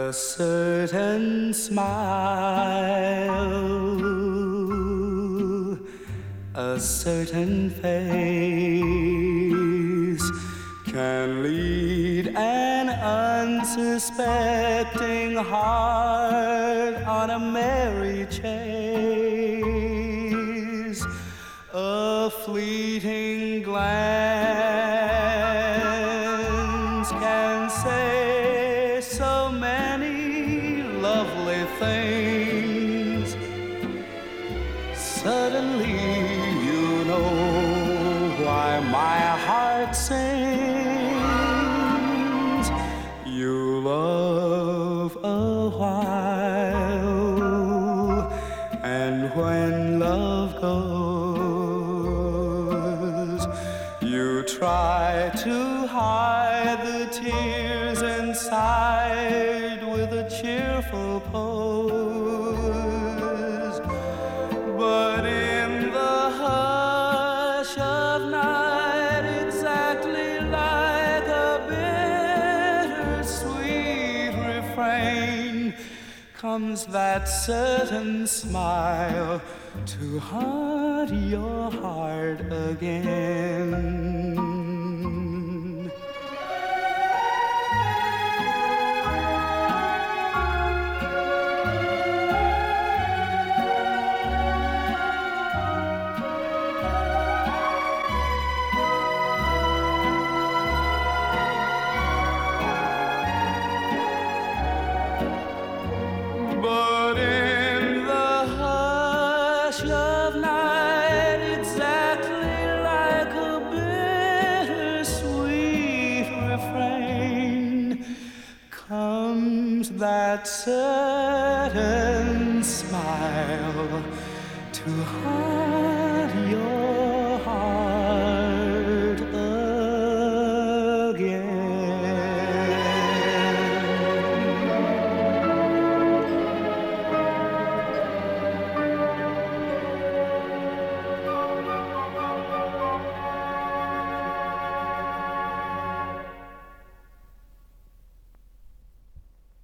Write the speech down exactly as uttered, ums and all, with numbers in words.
A certain smile, a certain face can lead an unsuspecting heart on a merry chase. A fleeting glance can say so many lovely things. Suddenly you know why my heart sings. You love a while, and when love goes, you try to hide the tears inside with a cheerful pose. But in the hush of night, exactly like a bittersweet refrain, comes that certain smile to haunt your heart again. But in the hush of night, exactly like a bittersweet refrain, comes that certain smile to haunt your